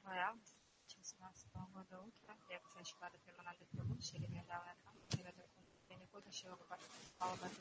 Шивая, 2017 года утро, лекция Шилада Премананды Прабhu, Шри Мирдава Рахам, Никуда Шива Павла.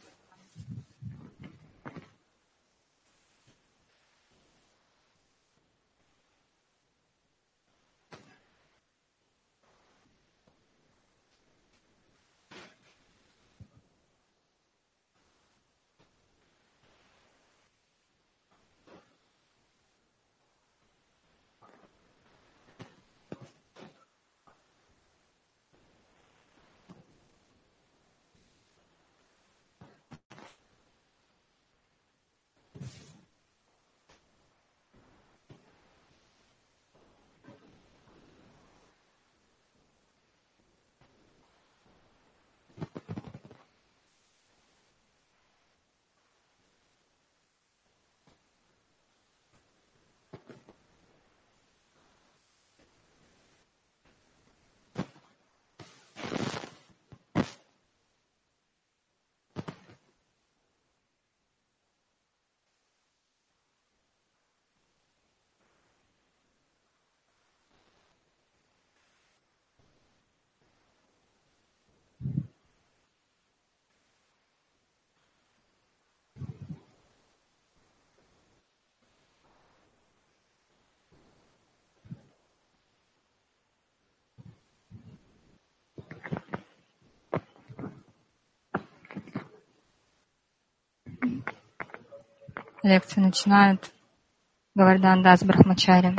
Лекцию начинает Говардан Дас Брахмачари.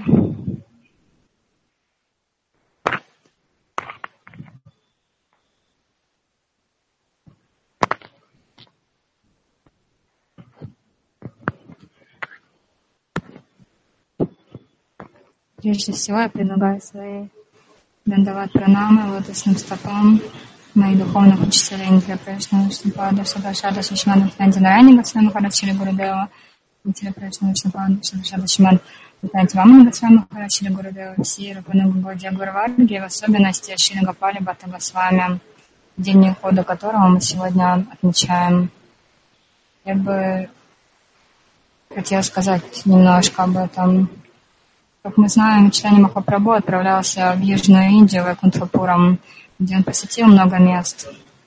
Прежде всего я предлагаю свои дандават пранамы лотосным стопам моих духовных учителей Индия Пришна Вишнупада Шадашада Шишмана Тандинарани Госвами Махарадшили Гурудева Индия Пришна Вишнупада Шадашада Шишмана Тандинарани Госвами Махарадшили Гурудева все Рапана Гогодия Гурварги, в особенности Шри Гопали Бхатта Госвами, день ухода которого мы сегодня отмечаем. Я бы хотела сказать немножко об этом. Как мы знаем, Чайтанья Махапрабху отправлялся в Южную Индию, в Вайкунтхапурам, где он посетил много мест.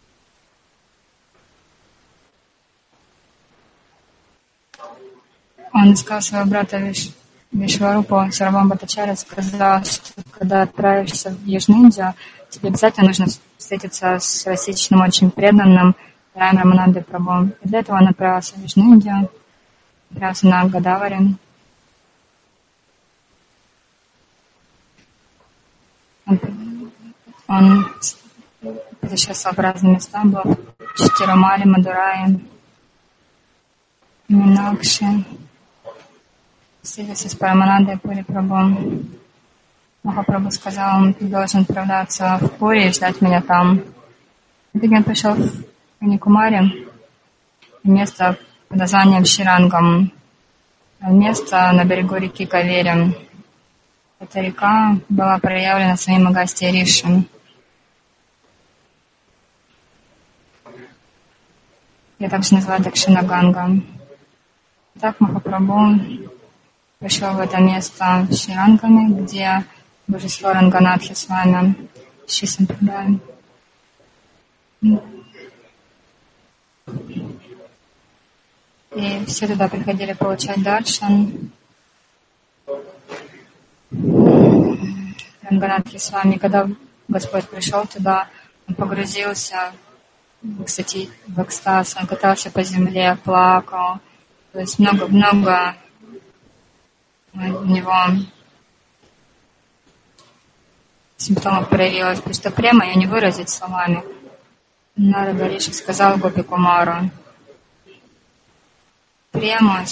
Он искал своего брата Вишварупу Сарвам Бхаттачарья, сказал, что когда отправишься в Южную Индию, тебе обязательно нужно встретиться с расичным, очень преданным Раем Раманандой Прабху. И для этого он отправился в Южную Индию, отправился на Гадавари. Он путешествовал в разные места, был в Читирумале, Мадурае, Минакши, встретился с Параманандой Пури Прабху. Махапрабху сказал, ты должен отправляться в Пури и ждать меня там. В итоге он пришел в Каньякумари, место под названием Ширангам, место на берегу реки Кавери. Эта река была проявлена своим Агастья Риши. Я также называю Дакшина-Ганга. Так Махапрабху пришел в это место в Ширангаме, где божество Ранганатхи с вами, Шри Сампрадай. И все туда приходили получать даршан. Ранганатхи с вами, когда Господь пришел туда, он погрузился в экстаз, он катался по земле, плакал. То есть много-много у него симптомов проявилось. Потому что према ее не выразить словами. Нарада Риши сказал Гопи Кумару: према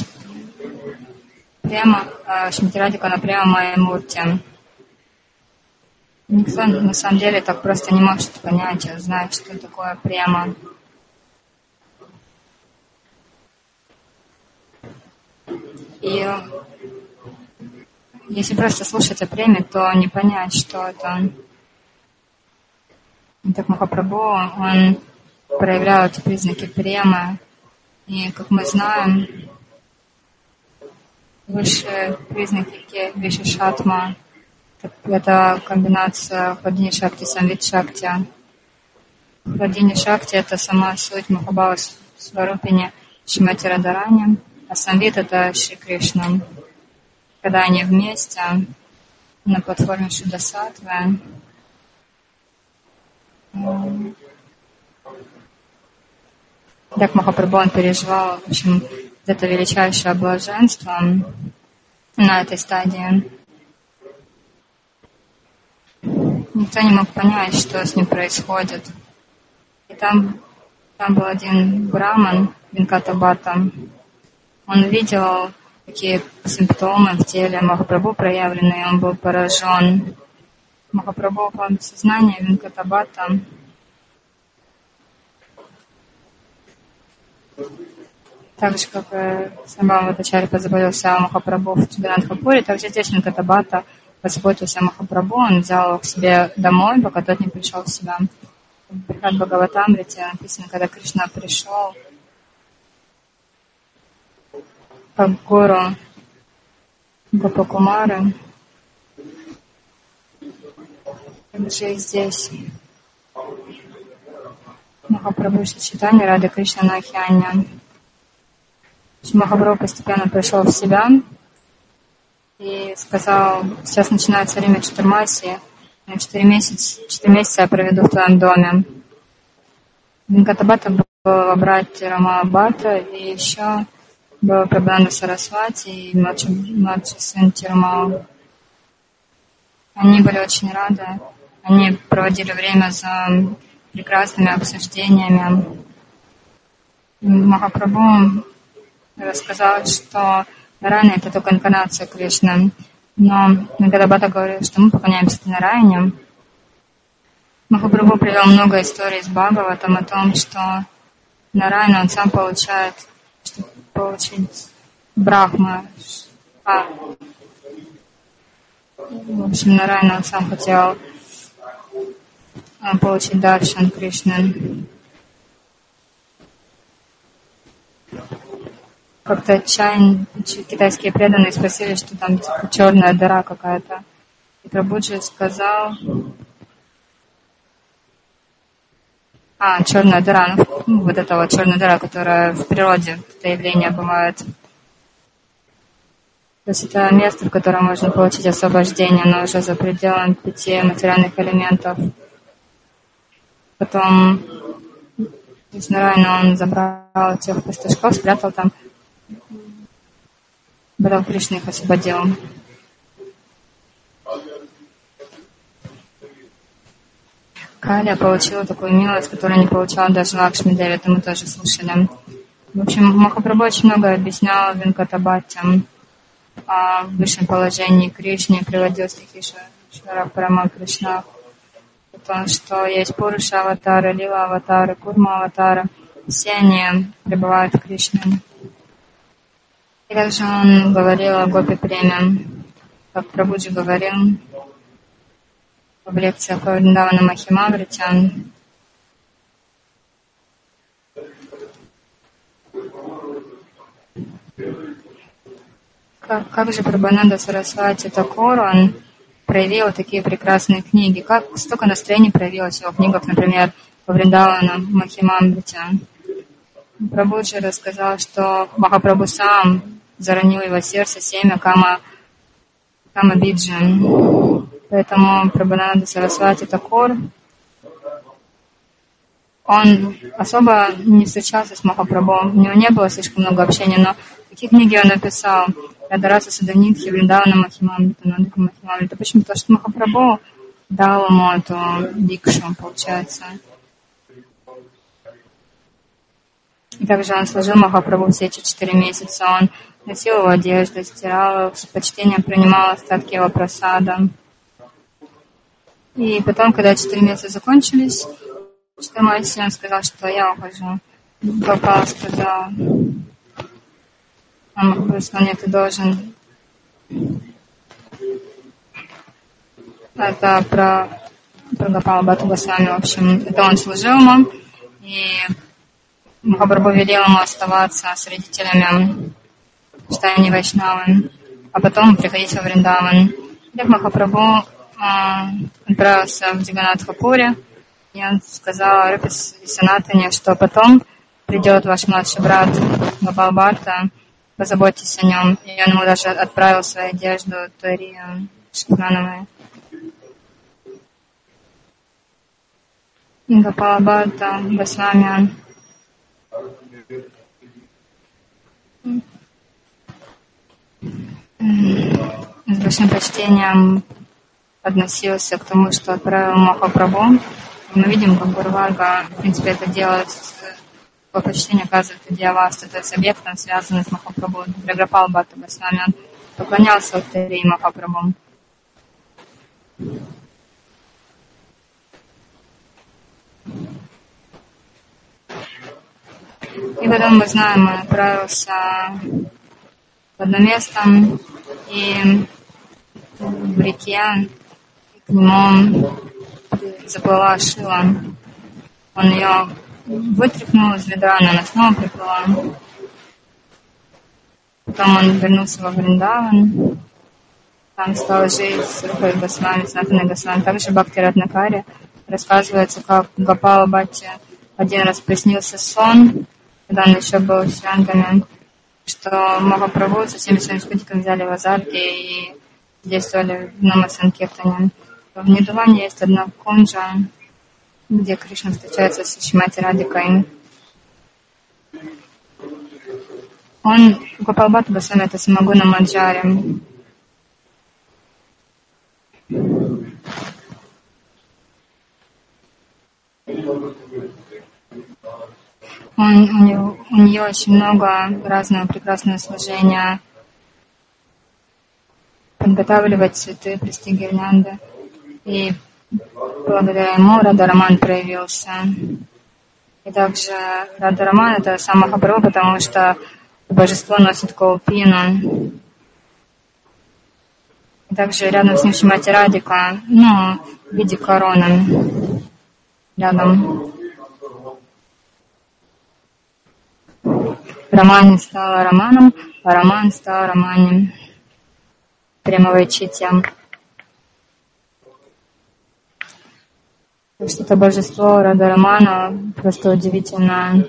Шмитирадика на према моей мурти. Никто на самом деле так просто не может понять, знать, что такое према. И если просто слушать о преме, то не понять, что это. И так Махапрабху, он проявлял эти признаки премы. И, как мы знаем, высшие признаки Вишешатма, Это комбинация Хладини Шакти, Самвит Шакти. Хладини Шакти — это сама суть Махабхава Сварупини Шримати Радхарани, а Самвит — это Шри Кришна. Когда они вместе на платформе Шудасатвы, так Махапрабху он переживал, в общем, это величайшее блаженство на этой стадии. Никто не мог понять, что с ним происходит. И там был один браман, Венкатабхата. Он видел такие симптомы в теле Махапрабху проявленные, он был поражен. Махапрабху упал в сознание Венкатабхата. Так же, как Самбхава Бхаттачарья позаботился о Махапрабху в Чуданандхапуре, также здесь Венкатабхата позаботился о Махапрабху, он взял его к себе домой, пока тот не пришел в себя. В Брихад Бхагаватамрите написано, когда Кришна пришел как гору Гопакумары, также и здесь Махапрабху Чайтанья Рада Кришна на океане. Махапрабху постепенно пришел в себя и сказал: сейчас начинается время Чатурмаси, 4 месяца я проведу в твоем доме. Венкатабхата был брат Рамабхата, и еще был Прабхананда Сарасвати и младший сын Тирумала. Они были очень рады, они проводили время за прекрасными обсуждениями. Махапрабху рассказал, что Нарайна — это только инкарнация Кришны. Но Венкатабхата говорил, что мы поклоняемся Нарайне. Махапрабху привел много историй из Бхагаватам о том, что Нарайна он сам получает, чтобы получить Брахма. В общем, Нарайна он сам хотел получить даршан Кришны. Как-то китайские преданные спросили, что там типа черная дыра какая-то. И Прабхуджи сказал... черная дыра. Вот эта вот черная дыра, которая в природе, это явление бывает. То есть это место, в котором можно получить освобождение, но уже за пределами 5 материальных элементов. Потом Нарайна он забрал тех пастушков, спрятал там. Потом Кришна их освободил. Калия получила такую милость, которую не получала даже Лакшми Деви, это мы тоже слушали. В общем, Махапрабху очень много объяснял Венкатабхате о высшем положении Кришны, приводил стихи Швара Парама Кришна, о том, что есть Пуруша аватары, Лила аватары, Курма аватары, все они пребывают в Кришне. И также он говорил о Гопи Преме, как Прабхуджи говорил в лекциях о Вриндавана Махимамрите. Как же Прабхананда Сарасвати Такур, он проявил такие прекрасные книги, как столько настроений проявилось в его книгах, например, во Вриндавана Махимамрите. Прабхуджи рассказал, что Махапрабху сам заронил его сердце семя Кама Биджи. Поэтому Прабхананда Сарасвати Такур, он особо не встречался с Махапрабху, у него не было слишком много общения, но какие книги он написал? Радараса Саданитхи, Вриндавана Махимамрита, Нандика Махимамрита. Почему? Потому что Махапрабху дал ему эту дикшу, получается. И также он служил Махапрабху все эти 4 месяца. Он носил его одежду, стирал его, с почтением принимал остатки его прасада. И потом, когда 4 месяца закончились, он сказал, что я ухожу. Гопал сказал, Махапрабху сказал: нет, ты должен. Это про Гопала Бхатту Госвами, в общем. Это он служил ему, и Махапрабху велел ему оставаться с родителями, что они вайшнавы, а потом приходить во Вриндаван. Так Махапрабху отправился в Джаганнатха-пури, и он сказал Рупе Санатане, что потом придет ваш младший брат Гопал Бхатта, позаботьтесь о нем. И он ему даже отправил свою одежду Турию Шикмановой. Гопал Бхатта Госвами с большим почтением относился к тому, что отправил Махапрабху. Мы видим, как Гуру Варга, в принципе, это делает, по почтению оказывает Идиавасту, то есть объектом, связанным с Махапрабху. Например, Гопал Бхатта Госвами, он поклонялся Уттарии Махапрабху. И потом, мы знаем, он отправился в одно место, и в реке к нему заплыла Шила. Он ее вытряхнул из ведра, она снова приплыла. Потом он вернулся во Вриндаван. Там стал жить с Рупой Госвами, Санатаной Госвами. Также Бхакти Ратнакаре рассказывается, как Гопала Бхатте один раз приснился сон, когда он еще был в Шрангаме, что Махапрабху со всеми своими спутниками взяли в азарте и действовали в Намасанкиртане. В Нидуване есть одна кунджа, где Кришна встречается с Шримати Радикой. Он, Гопал Бхатта Госвами, это Самагуна Маджари. У нее очень много разного прекрасного служения. Подготавливать цветы, плести гирлянды. И благодаря ему Радха-раман проявился. И также Радха-раман — это сам Махапрабху, потому что божество носит каупину. И также рядом с ним Шримати Радика, в виде короны. Рядом. Рамани стала Раманом, а Раман стал Рамани. Прямого читья. Так что это божество Радха-рамана просто удивительно.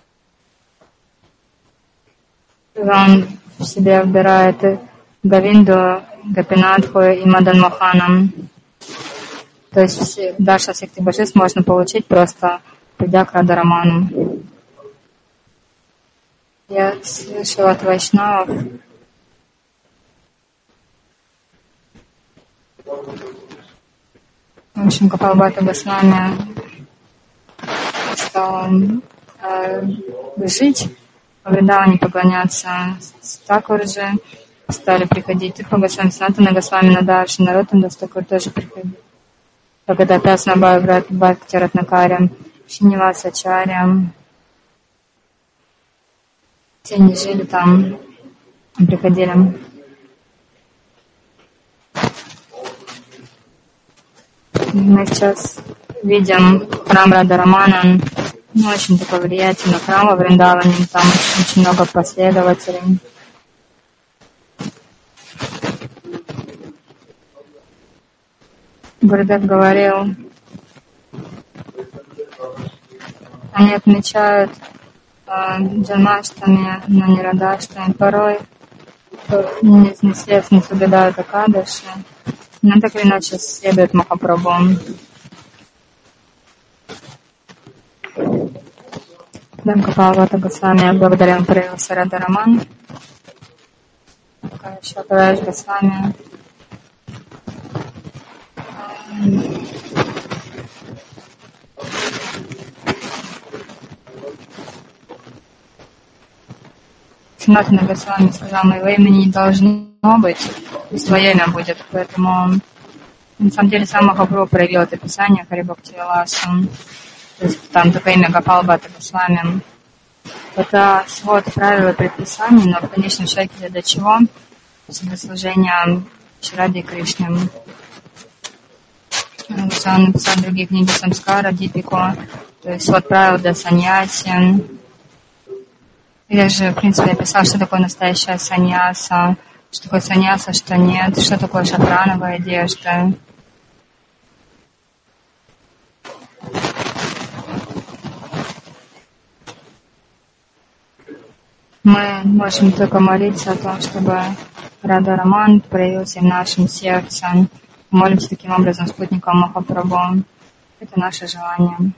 Он в себя вбирает Гавинду, Гопинатху и Мадан Мохана. То есть Даша всех этих божеств можно получить, просто придя к Радха-раману. Я слышала от вайшнавов, в общем, Гопал Бхатта Госвами стал жить во Вриндаване, поклоняться Такурджи, стали приходить Тирупа Госвами, Санатана Госвами, Надарши, Нароттам Дас Такур тоже приходил. Так это опять на Бхакти Ратнакаре, Шинивасачарья. Все они жили там, приходили. Мы сейчас видим храм Радха-рамана, очень такой влиятельный храм во Вриндаване, там очень много последователей. Гурудев говорил, они отмечают Джанмаштами, но не Радхаштами. Порой неизвестно соблюдают Акадаши, но так или иначе следует Махапрабху. Гопал Бхатта Госвами, благодаря проявился Радха-раман. Шапараш Госвами. Санатана Госвами сказал, моего имени не должно быть, пусть твое имя будет. Поэтому, на самом деле, сам Махапрабху проявил это писание Хари Бхакти Виласа. То есть там такое имя Гопал Бхатта Госвами. Это свод правил и предписаний, но в конечном счете для чего? Для служения Шради Кришне. Он написал другие книги Самскара, Дипику, то есть свод правил для саньяси. Или же, в принципе, описал, что такое настоящая саньяса, что такое саньяса, что нет, что такое шафрановая одежда. Мы можем только молиться о том, чтобы Рада Раман проявился в нашем сердце. Молимся таким образом спутником Махапрабху. Это наше желание.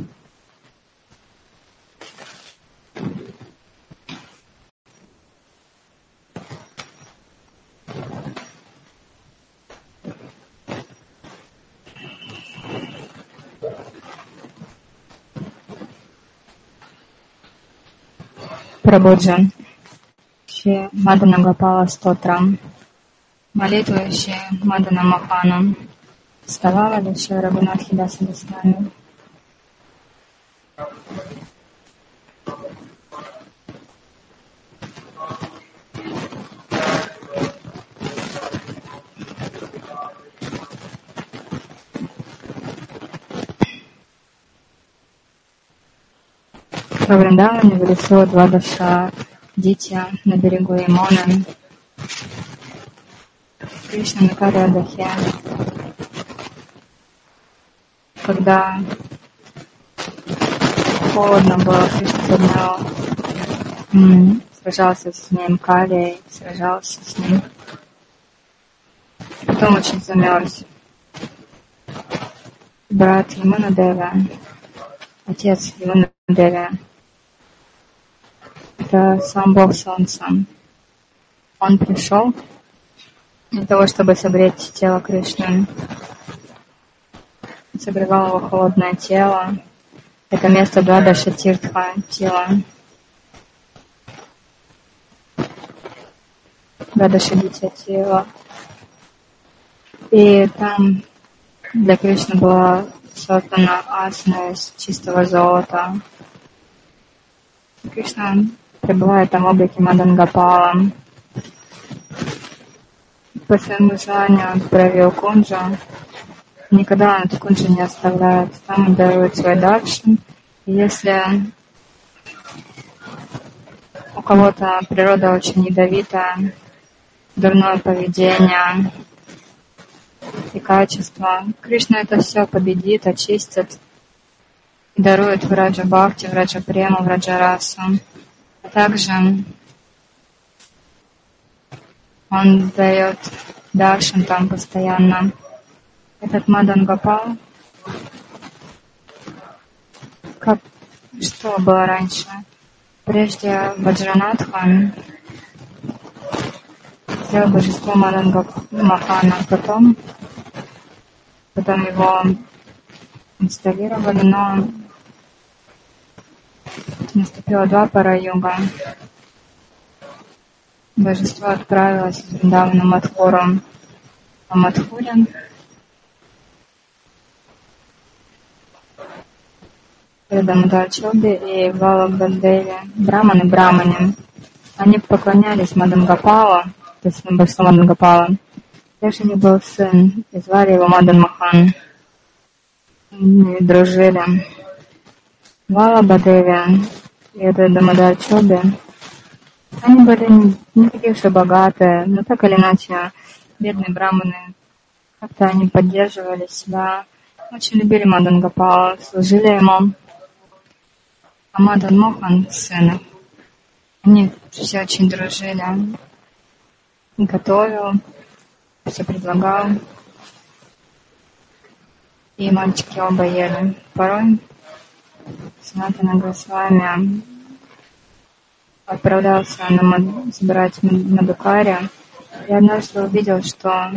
Прабоджан. Шри Мадана Гопала Стотрам. Молитвы Шри Мадана Мохана. Вставала ли Шри Рагунатхи Даса Госвами? В Вриндаване в лесу Двадаша Дитя на берегу Ямоны. Кришна на Кариадахе. Когда холодно было, Кришна поднял, сражался с ним, Калией, сражался с ним. Потом очень замерз. Брат Ямунадева, отец Ямунадева, это сам Бог Солнца. Он пришел для того, чтобы согреть тело Кришны. Согревал его холодное тело. Это место Двадаша Тиртха, тело. Двадаша Дитя, тело. И там для Кришны была создана асана из чистого золота. Кришна пребывает там в облике Мадан Гопала. По своему желанию он проявил кунджу. Никогда он эту кунджу не оставляет. Там он дарует свой даршан. И если у кого-то природа очень ядовитая, дурное поведение и качество, Кришна это все победит, очистит и дарует Враджа Бхакти, Враджа Прему, Враджа Расу. А также он дает даршан там постоянно. Этот Мадан Гопал, что было раньше? Прежде Ваджранатхан сделал божество Мадан Мохана, потом его инсталлировали, но наступила Двапара-юга. Божество отправилось из Вриндавана в Мадхуру. А Мадхуре Дамадачоби и Валабхадеве, Брахманы, они поклонялись Мадан Гопалу, то есть божеству Мадан Гопала. Также у них был сын, и звали его Мадан Мохан. Они дружили. Валабхадеве и это Дамадачоби, они были не такие уж и богатые, но так или иначе, бедные брахманы, как-то они поддерживали себя, очень любили Мадан Гопала, служили ему. А Мадан Мохан, сына, они все очень дружили. Готовил, все предлагал. И мальчики оба ели. Порой Санатана Госвами отправлялся собирать Мадукари. И однажды увидел, что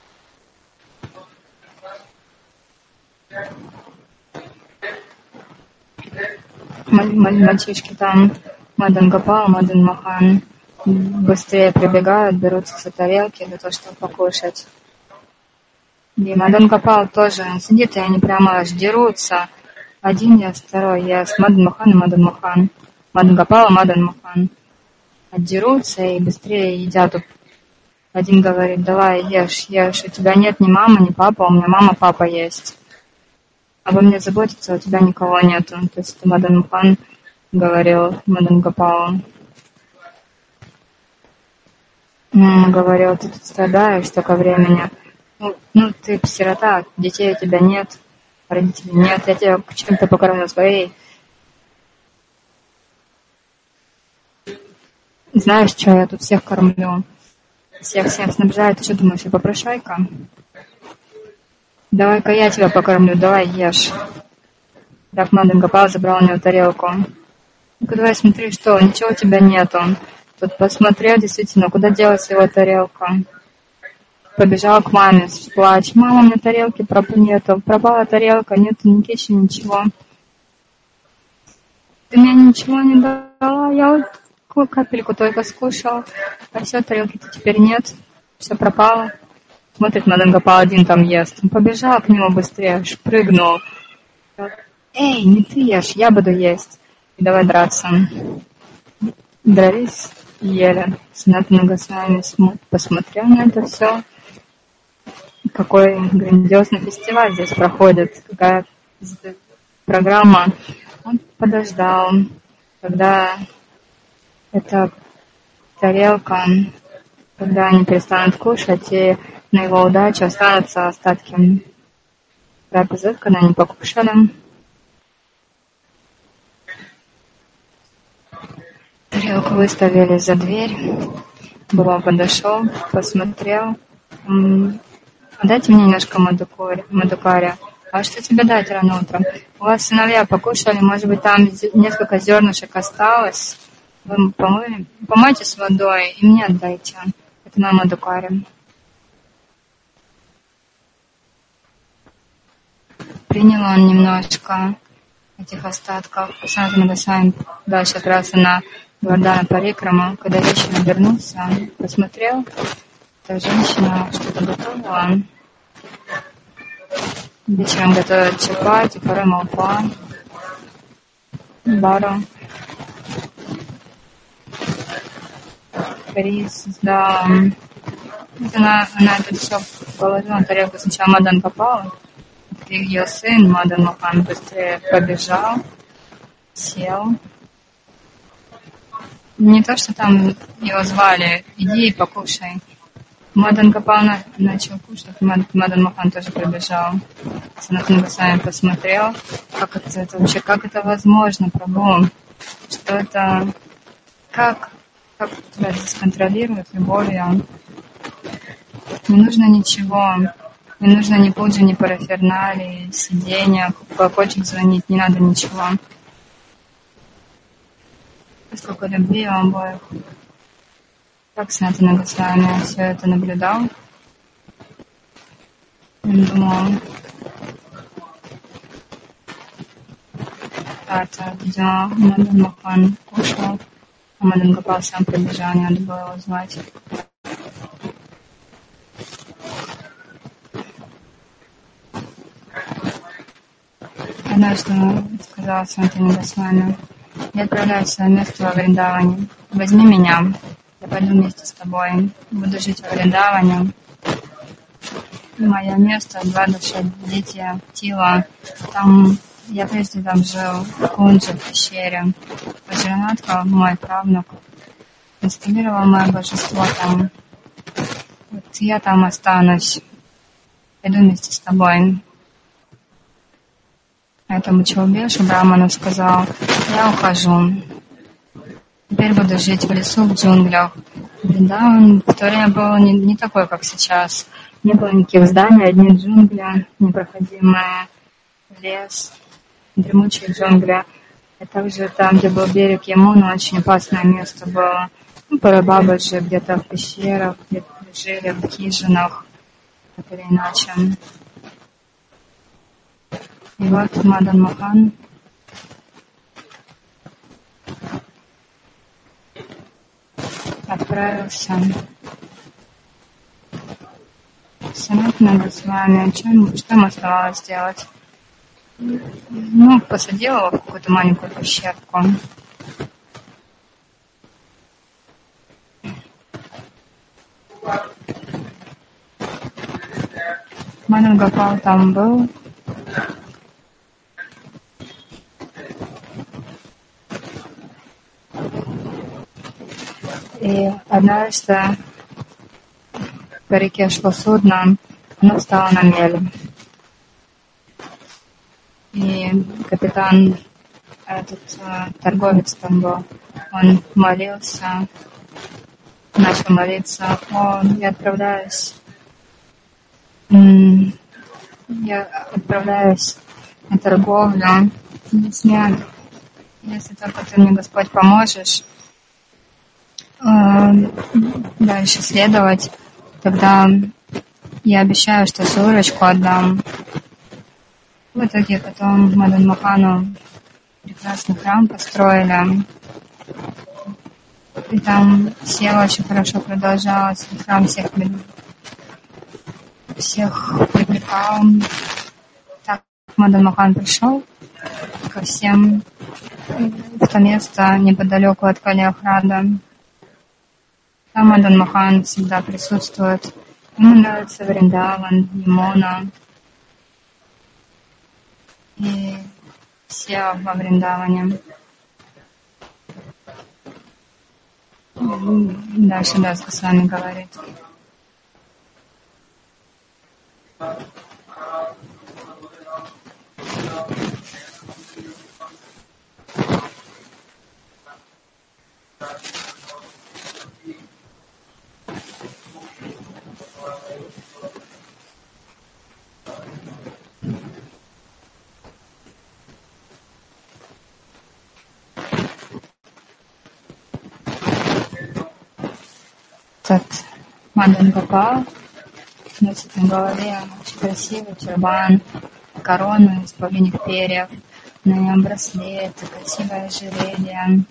мальчишки там, Мадан Гопал, Мадан Мохан, быстрее прибегают, берутся за тарелки для того, чтобы покушать. И Мадан Гопал тоже сидит, и они прямо аж дерутся. Один ест, второй ест. Мадан Мохан и Мадан Мохан. Мадан Гопал и Мадан Мохан. Отдерутся и быстрее едят. Один говорит: давай, ешь, ешь. У тебя нет ни мамы, ни папы, у меня мама, папа есть. Обо мне заботиться, у тебя никого нету. То есть Мадан Мохан говорил Мадан Гопалу. Говорил: ты тут страдаешь столько времени. Ну, ты сирота, детей у тебя нет, родителей нет, я тебя чем-то покормлю своей. Знаешь, что я тут всех кормлю? Всех снабжаю. Ты что думаешь, я попрошайка? Давай-ка я тебя покормлю, давай ешь. Так Мадан Гопал забрал у него тарелку. Ну-ка давай смотри, что, ничего у тебя нету. Тут посмотрел, действительно, куда делась его тарелка. Побежал к маме с плачем. Мама, у меня тарелки нету. Пропала тарелка, нету ни кечи, ничего. Ты мне ничего не дала, я вот капельку только скушала. А все, тарелки-то теперь нет. Все пропало. Смотрит, Мадан Гопал один там ест. Он побежал к нему быстрее, шпрыгнул. Эй, не ты ешь, я буду есть. И давай драться. Дрались и ели. Санатана Госвами посмотрел на это все. Какой грандиозный фестиваль здесь проходит. Какая программа. Он подождал, когда эта тарелка, когда они перестанут кушать, и на его удачу останутся остатки трапезы, когда они покушали. Тарелку выставили за дверь. Буром подошел, посмотрел. Дайте мне немножко мадукаря. А что тебе дать рано утром? У вас сыновья покушали, может быть, там несколько зернышек осталось. Вы помойте с водой и мне отдайте. Это мой мадукари. Принял он немножко этих остатков. Санатана Госвами дальше отправился на Гавардхана Парикраму. Когда вечером вернулся, посмотрел, эта женщина что-то готовила. Вечером готовят чапати, парой молока, бару, рис, да. Она это все положила на тарелку. Сначала Мадан Гопал, ее сын Мадан Мохан быстрее побежал, сел. Не то, что там его звали, иди и покушай. Мадан Гопал начал кушать, Мадан Мохан тоже прибежал. Санатана Госвами посмотрел, как это вообще, как это возможно, Прабху, что это, как тебя здесь контролируют любовью. Не нужно ничего, не нужно ни пуджи, ни параферналии, сидения, колокольчик звонить, не надо ничего. Сколько любви у обоих. Как Санатана Госвами все это наблюдал. Он думал, видимо, Мадан Мохан кушал, а Мадан Гопал сам прибежал, не надо было его звать. Однажды сказал Санатана Госвами: я отправляюсь в свое место во Вриндаване. Возьми меня. Я пойду вместе с тобой. Буду жить во Вриндаване. Мое место, два души, дети, Тила. Там я прежде там жил, в Кунджи, в пещере. Ваджранатха, мой правнук, инсталлировал мое божество там. Вот я там останусь. Пойду вместе с тобой. Этому Чаубешу Браману сказал: я ухожу. Теперь буду жить в лесу, в джунглях. Вриндаван в то время был не такой, как сейчас. Не было никаких зданий, одни джунгли, непроходимый лес, дремучие джунгли. И также там, где был берег Ямуны, очень опасное место было. Порой бабаджи где-то в пещерах, где-то жили в хижинах, так или иначе. И вот Мадан Мохан отправился Санатана Госвами. Что ему оставалось делать? Ну, посадил его в какую-то маленькую пещерку. Мадан Гопал там был. И однажды по реке шло судно, оно встало на мель. И капитан, этот торговец там был, он молился начал молиться, я отправляюсь на торговлю. Если только ты мне, Господь, поможешь дальше следовать, тогда я обещаю, что Сурочку отдам. В итоге потом Мадан Мохану прекрасный храм построили. И там сева очень хорошо продолжалась. Храм всех привлекал. Так Мадан Мохан пришел ко всем в то место неподалеку от Калиахрада. Там Мадан Мохан всегда присутствует. Ему нравится Вриндаван, Ямуна. И все во Вриндаване. Дальше Дас Госвами говорит. Этот Мадан Гопал носит на голове очень красивый тюрбан, корону из павлиних перьев, на нем браслеты, красивое ожерелье.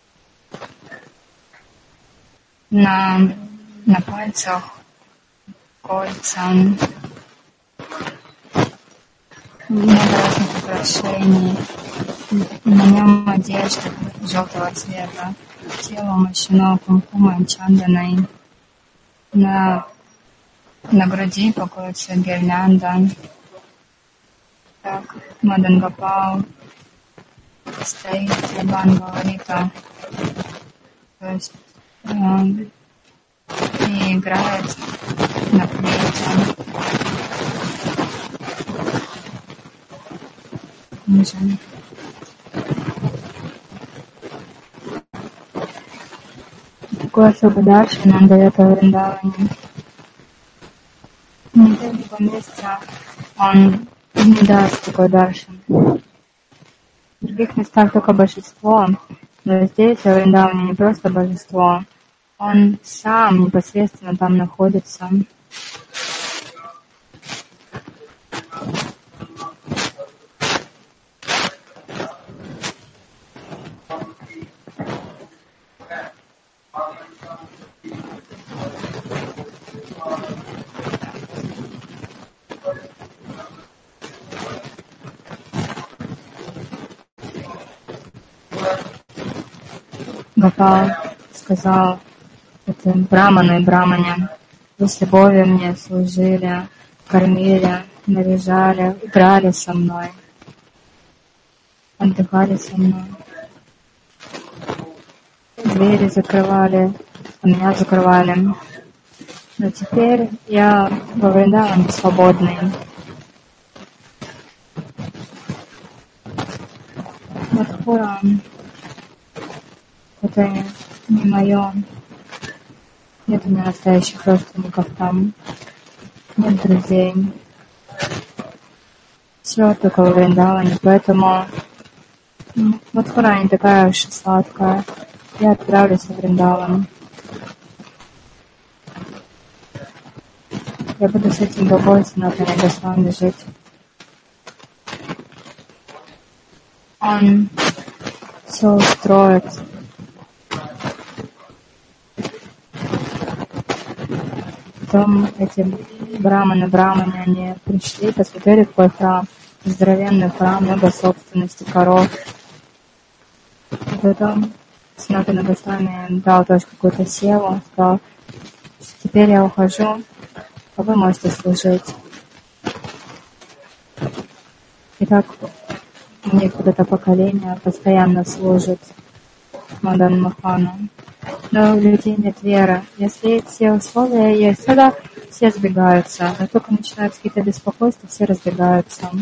На пальцах кольца, много разных украшений. На нем одежда желтого цвета, тело умощено кумкумой, чанданой. На груди покоится гирлянда. Так, Мадан Гопал стоит, Тюрбан говорит, то есть и играет на флейте. Такой особый даршан он дает во Вриндаване. Нигде в другом месте он не даст такой даршан. В других местах только божество, но здесь во Вриндаване не просто божество, он сам непосредственно там находится. Гопал сказал этим браману и брамане: вы с любовью мне служили, кормили, наряжали, играли со мной, отдыхали со мной. Двери закрывали, а меня закрывали. Но теперь я во Вриндаване свободный. Мадхура — это не мое. Нет у меня настоящих родственников там. Нет друзей. Все только во Вриндаване. Поэтому Мадхура не такая уж и сладкая. Я отправлюсь в Вриндаван. Я буду с этим Богой Санатаной Госвами жить. Он все устроит. Потом эти браманы, они пришли, посмотрели, какой храм, здоровенный храм, много собственности, коров. И потом Санатана Госвами дал тоже какую-то севу, сказал: теперь я ухожу, а вы можете служить. И так у них вот это поколение постоянно служит Мадан Мохану. Но у людей нет веры. Если все условия есть, тогда все сбегаются. Но только начинаются какие-то беспокойства, все разбегаются.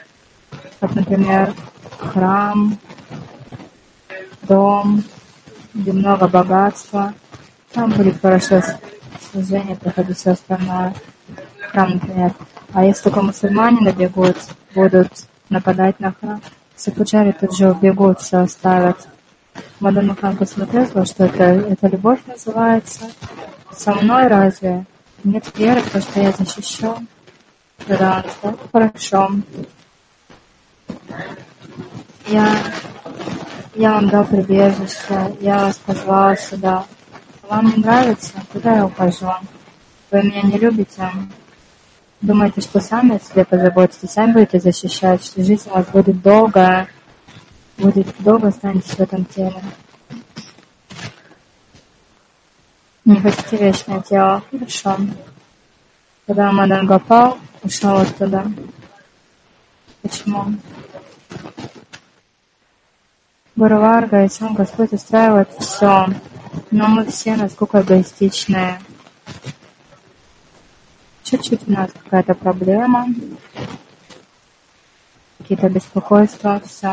Как, например, храм, дом, где много богатства, там будет хорошо служение, проходить все остальное. Храм, например. А если только мусульмане набегут, будут нападать на храм, все пуджари тут же убегут, все оставят. Мадан Махан посмотрел, что это любовь называется. Со мной разве нет веры, потому что я защищен? Да, хорошо. Я вам дал прибежище, я вас позвал сюда. Вам не нравится? Куда я ухожу? Вы меня не любите? Думаете, что сами о себе позаботитесь, сами будете защищать, что жизнь у вас будет долгая, останетесь в этом теле. Не хотите вечное тело? Хорошо. Когда Мадан Гопал ушел оттуда. Почему? Гуру Варга и сам Господь устраивает все, но мы все насколько эгоистичные. Чуть-чуть у нас какая-то проблема, какие-то беспокойства, все.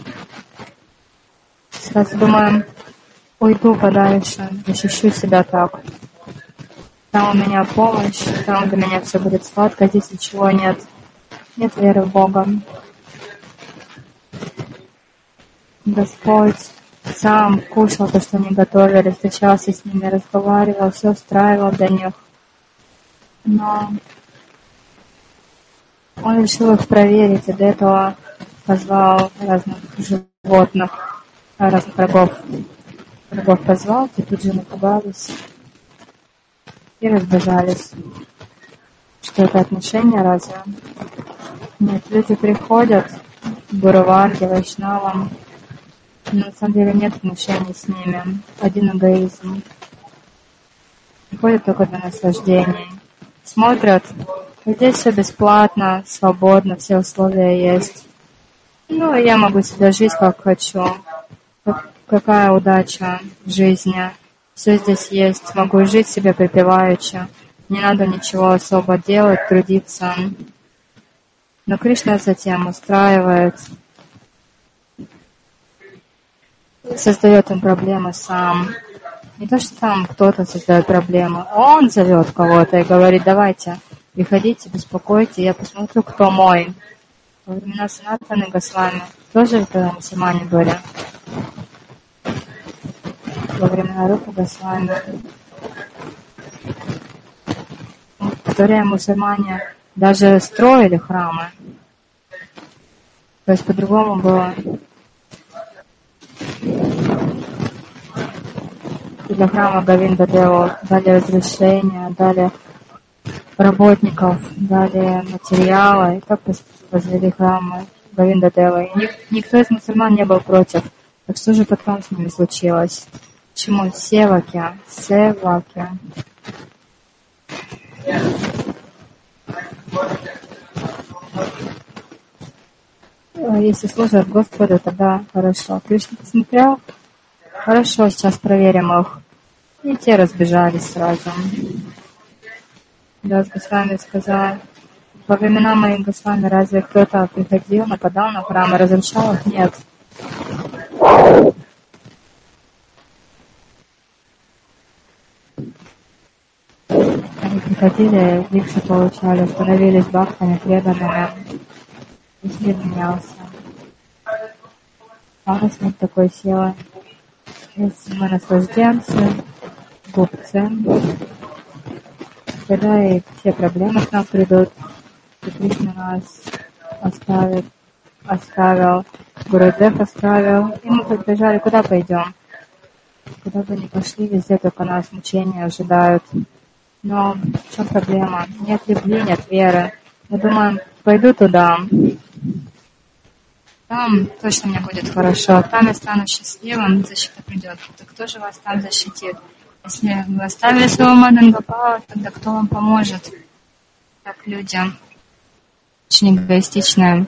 Сразу думаем, уйду подальше, защищу себя так. Там у меня помощь, там для меня все будет сладко, здесь ничего нет. Нет веры в Бога. Господь сам кушал то, что они готовили, встречался с ними, разговаривал, все устраивал для них. Но он решил их проверить, и для этого позвал разных животных, разных врагов. Врагов позвал, те тут же напугались и разбежались. Что это отношения разве? Нет, люди приходят к Гуру Варге, Вайшнавам, но на самом деле нет отношений с ними, один эгоизм. Приходят только для наслаждений. Смотрят, здесь все бесплатно, свободно, все условия есть. Ну, и я могу себе жить как хочу. Какая удача в жизни. Все здесь есть, могу жить себе припеваючи. Не надо ничего особо делать, трудиться. Но Кришна затем устраивает, создает им проблемы сам. Не то, что там кто-то создает проблемы. Он зовет кого-то и говорит, давайте, приходите, беспокойте, я посмотрю, кто мой. Во времена Санатаны Госвами тоже когда мусульмане были. Во времена Рупы Госвами. В то время мусульмане даже строили храмы. То есть по-другому было. Для храма Говинда Деву дали разрешения, дали работников, дали материалы, и так возвели храмы Говинда Девы. И никто из мусульман не был против. Так что же потом с ними случилось? Почему? Севаки. Если служат Господу, тогда хорошо. Кришна посмотрел, хорошо, сейчас проверим их. И те разбежались сразу. Да, с Госвами сказал, во времена моих Госвами разве кто-то приходил, нападал на храмы, разрушал их? Нет. Они приходили, дикши получали, становились бхактами, преданными. Весь мир менялся. А у нас нет такой силы. Если мы наслажденцы, глупцы, тогда и все проблемы к нам придут. И Кришна нас оставил, Гурудев оставил, и мы побежали, куда пойдем? Куда бы ни пошли, везде только нас мучения ожидают. Но в чем проблема? Нет любви, нет веры. Мы думаем, пойду туда, там точно мне будет хорошо, там я стану счастливым, защита придет. Так кто же вас там защитит? Если вы оставили своего Мадан Гопала, тогда кто вам поможет? Так люди очень эгоистичные.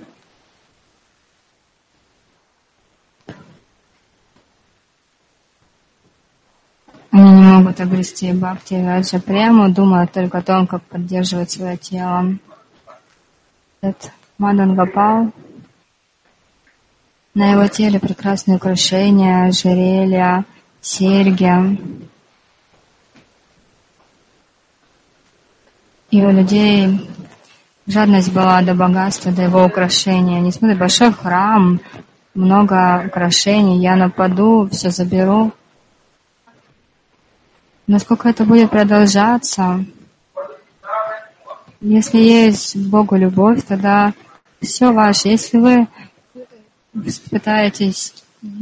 Они не могут обрести бхакти и раджа прему, думая только о том, как поддерживать свое тело. Этот Мадан Гопал, на его теле прекрасные украшения, ожерелья, серьги. И у людей жадность была до богатства, до его украшения. Они смотрят, большой храм, много украшений, я нападу, все заберу. Насколько это будет продолжаться? Если есть к Богу любовь, тогда все ваше. Если вы пытаетесь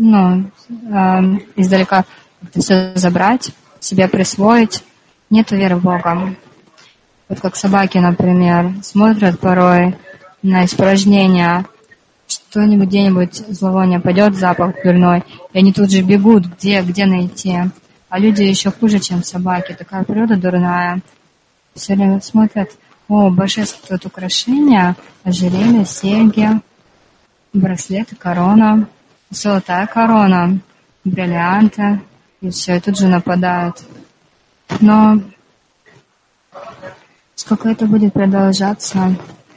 издалека это все забрать, себе присвоить, нету веры в Бога. Вот как собаки, например, смотрят порой на испражнения, что-нибудь где-нибудь зловоние пойдет, запах дурной, и они тут же бегут, где найти. А люди еще хуже, чем собаки. Такая природа дурная. Все время смотрят, божественные украшения, ожерелья, серьги, браслеты, корона, золотая корона, бриллианты, и все, и тут же нападают. Но сколько это будет продолжаться?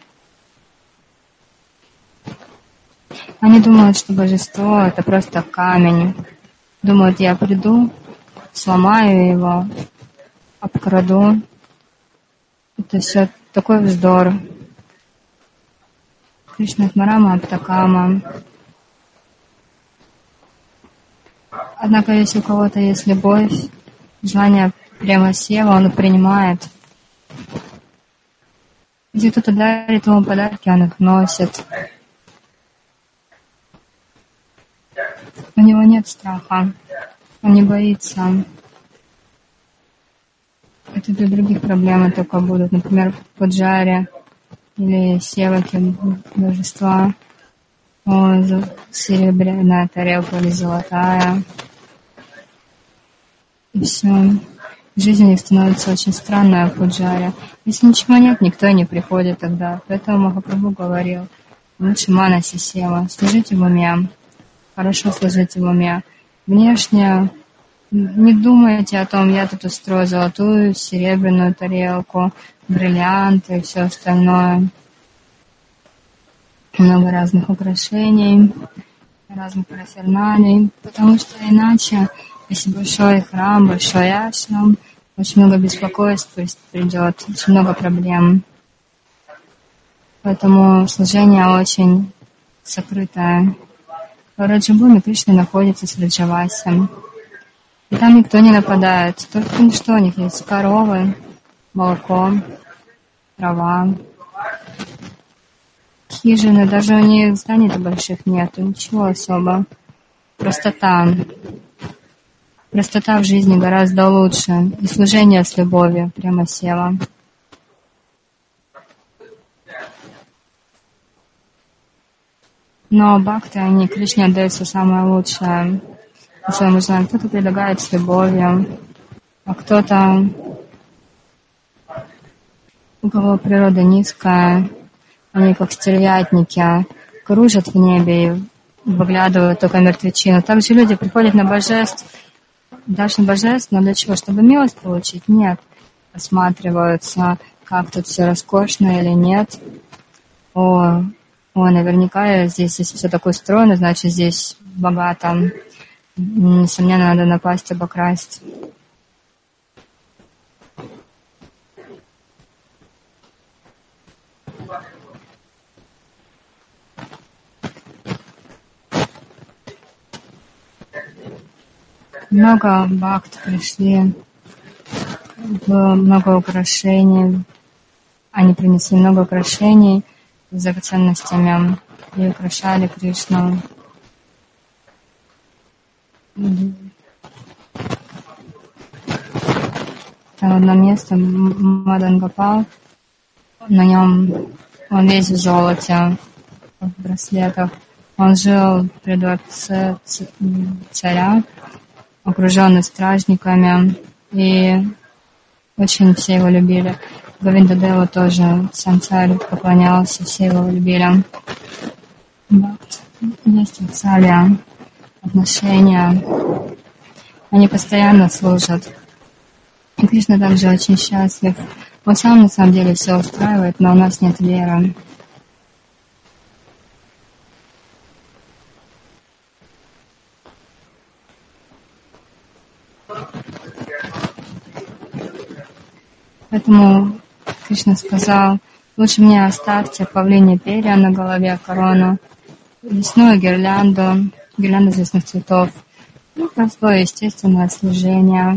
Они думают, что божество — это просто камень. Думают, я приду, сломаю его, обкраду. Это все такой вздор. Кришна Смарама Аптакама. Однако, если у кого-то есть любовь, желание прямо сева, он принимает. Если кто-то дарит ему подарки, он их носит. У него нет страха, он не боится. Это для других проблем только будут. Например, в Пуджаре или севаки божества. Серебряная тарелка или золотая. И все. Жизнь у них становится очень странная в Пуджаре. Если ничего нет, никто и не приходит тогда. Поэтому Махапрабху говорил, лучше манаси сева, служите в уме. Хорошо служите в уме. Внешне не думайте о том, я тут устрою золотую, серебряную тарелку, бриллианты и все остальное. Много разных украшений, разных параферналий. Потому что иначе, если большой храм, большой ашрам, очень много беспокойств придет, очень много проблем. Поэтому служение очень сокрытое. В Раджабхуми Кришна находится с Раджавасем. И там никто не нападает. Только что у них есть коровы, молоко, трава, хижины. Даже у них зданий-то больших нету, ничего особо. Простота. Простота в жизни гораздо лучше. И служение с любовью прямо села. Но бхакты, они Кришне отдают все самое лучшее. Если мы знаем, кто-то предлагает с любовью, а кто-то, у кого природа низкая, они как стервятники, кружат в небе и выглядывают только мертвечину. Также люди приходят на божеств, даже на божеств, но для чего? Чтобы милость получить? Нет. Осматриваются, как тут все роскошно или нет. Наверняка здесь, если все так устроено, значит здесь богато. Несомненно, надо напасть, обокрасть. Много бхакт пришли, было много украшений. Они принесли много украшений с драгоценностями и украшали Кришну. Там одно место, Мадан Гопал, на нем он весь в золоте, в браслетах. Он жил при дворце царя, окруженный стражниками, и очень все его любили. Говиндадеву тоже сам царь поклонялся, все его любили. Бхакт, есть ватсалия, отношения, они постоянно служат. И Кришна также очень счастлив. Он сам на самом деле все устраивает, но у нас нет веры. Поэтому Кришна сказал: лучше мне оставьте павлинье перья на голове, корону, лесную гирлянду из лесных цветов и простое естественное служение.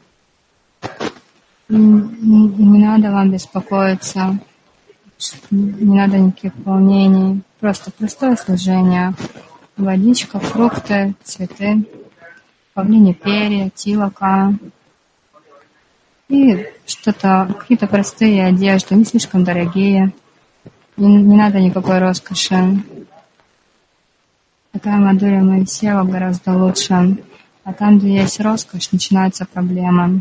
И не надо вам беспокоиться, не надо никаких волнений, просто простое служение. Водичка, фрукты, цветы, павлинье перья, тилака и что-то, какие-то простые одежды, не слишком дорогие. Не надо никакой роскоши. Такая Мадхурья Моисеева гораздо лучше. А там, где есть роскошь, начинаются проблемы.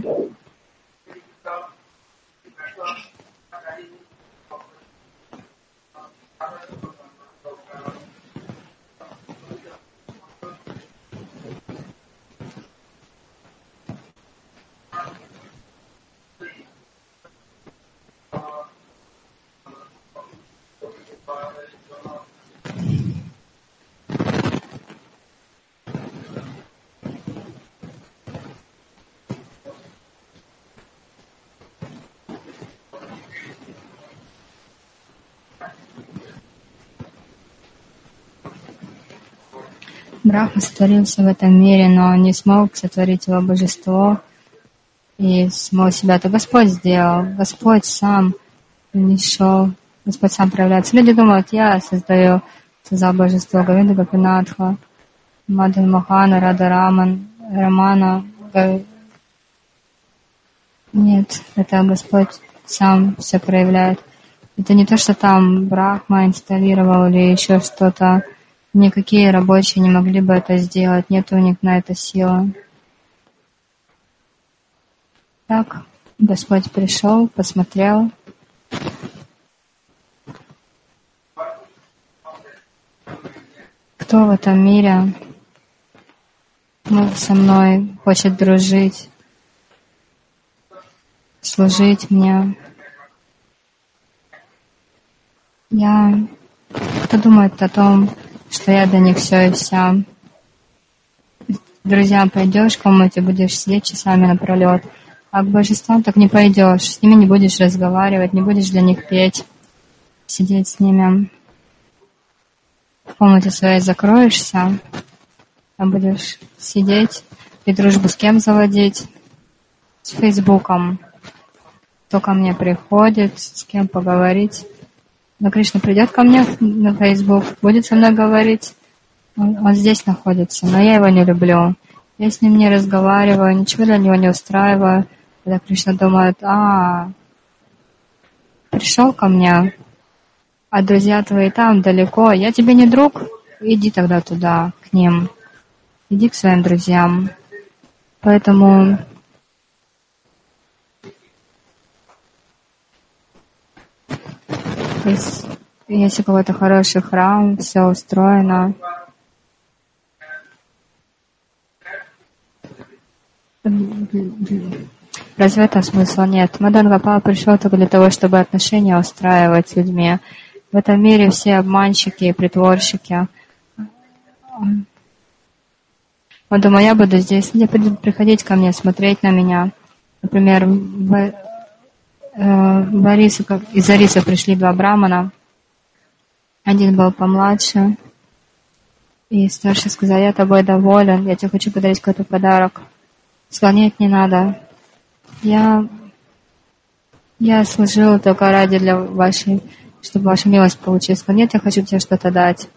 Брахма сотворился в этом мире, но не смог сотворить его божество и самого себя. Это Господь сделал. Господь сам пришел, Господь сам проявляется. Люди думают, я создал божество Говинда Гопинатха, Мадан Мохана, Рада Рамана. Нет, это Господь сам все проявляет. Это не то, что там Брахма инсталлировал или еще что-то. Никакие рабочие не могли бы это сделать, нет у них на это силы. Так, Господь пришел, посмотрел. Кто в этом мире со мной хочет дружить, служить мне? Кто думает о том, что я для них все и вся? Друзьям пойдешь, кому-то будешь сидеть часами напролет, а к божествам так не пойдешь, с ними не будешь разговаривать, не будешь для них петь, сидеть с ними. В комнате своей закроешься, а будешь сидеть и дружбу с кем заводить? С Фейсбуком. Кто ко мне приходит, с кем поговорить? Но Кришна придет ко мне на Facebook, будет со мной говорить. Он здесь находится, но я его не люблю. Я с ним не разговариваю, ничего для него не устраиваю. Когда Кришна думает, пришел ко мне, а друзья твои там далеко, я тебе не друг, иди тогда туда, к ним. Иди к своим друзьям. Поэтому если какой-то хороший храм, все устроено, разве этого смысла нет? Мадан Гопал пришел только для того, чтобы отношения устраивать с людьми. В этом мире все обманщики и притворщики. Он думал, я буду здесь, люди будут приходить ко мне, смотреть на меня. Например, из Ариса пришли два брамана. Один был помладше. И старший сказал, я тобой доволен, я тебе хочу подарить какой-то подарок. Сказал, нет, не надо. Я служил только ради чтобы ваша милость получилась. Сказал, нет, я хочу тебе что-то дать.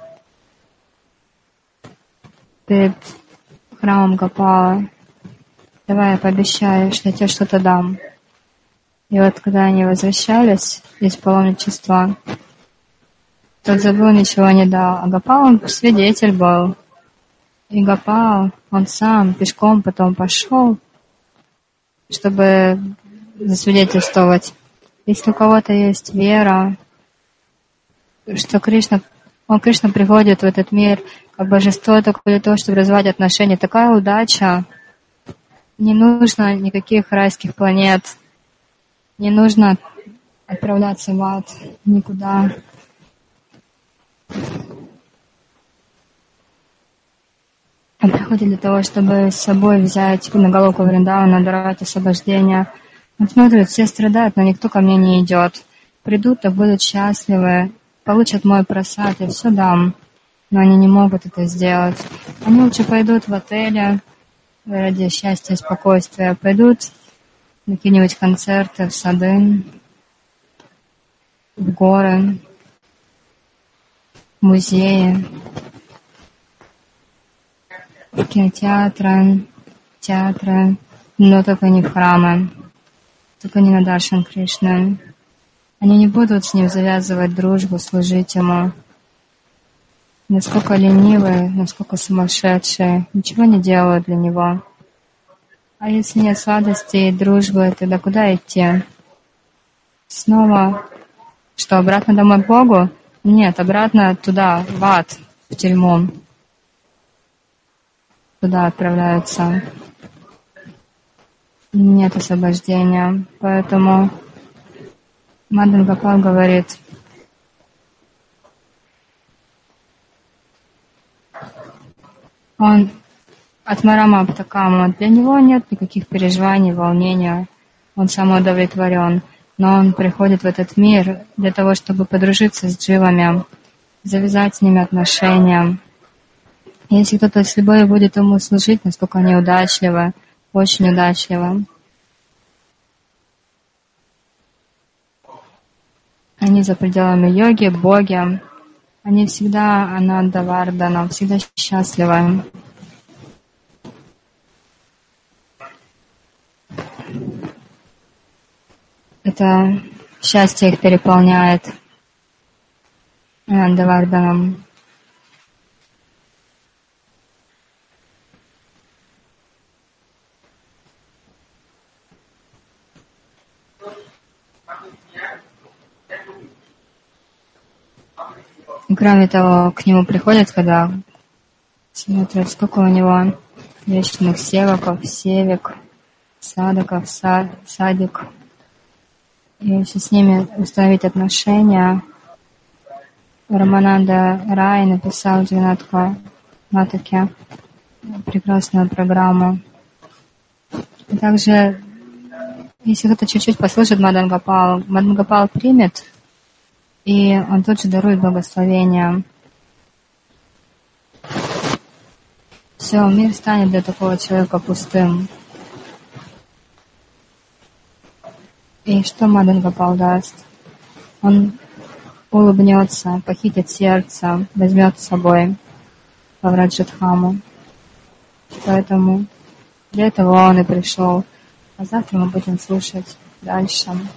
Перед храмом Гопала. Давай я пообещаю, что я тебе что-то дам. И вот когда они возвращались из паломничества, тот забыл, ничего не дал. А Гопал, он свидетель был. И Гопал, он сам пешком потом пошел, чтобы засвидетельствовать. Если у кого-то есть вера, что Кришна приходит в этот мир как божество только для того, чтобы развивать отношения. Такая удача. Не нужно никаких райских планет. Не нужно отправляться в ад никуда. Он приходит для того, чтобы с собой взять на Галоку Вриндавана, даровать освобождение. Он смотрит, все страдают, но никто ко мне не идет. Придут, да будут счастливы, получат мой просад, я все дам. Но они не могут это сделать. Они лучше пойдут в отеле ради счастья и спокойствия, пойдут на какие-нибудь концерты, в сады, в горы, в музеи, в кинотеатры, театры, но только не в храмы, только не на Даршан Кришны. Они не будут с ним завязывать дружбу, служить ему. Насколько ленивые, насколько сумасшедшие, ничего не делают для него. А если нет сладости и дружбы, тогда куда идти? Снова, что, обратно домой к Богу? Нет, обратно туда, в ад, в тюрьму. Туда отправляются. Нет освобождения. Поэтому Мадан Гопал говорит, он от Марама Аптакама, для него нет никаких переживаний, волнения, он самоудовлетворен, но он приходит в этот мир для того, чтобы подружиться с дживами, завязать с ними отношения. Если кто-то с любовью будет ему служить, насколько они удачливы, очень удачливы. Они за пределами йоги, боги, они всегда ананда-вардана, всегда счастливы. Это счастье их переполняет ананда-варданом. Кроме того, к нему приходят, когда смотрят, сколько у него вечных севаков, севик, садаков, садик. И если с ними установить отношения, Рамананда Рай написал в Джаганатха Натаке прекрасную программу. И также, если кто-то чуть-чуть послушает Мадан Гопал примет, и он тут же дарует благословение. Все, мир станет для такого человека пустым. И что Мадан Гопал даст? Он улыбнется, похитит сердце, возьмет с собой в Враджадхаму. Поэтому для этого он и пришел. А завтра мы будем слушать дальше.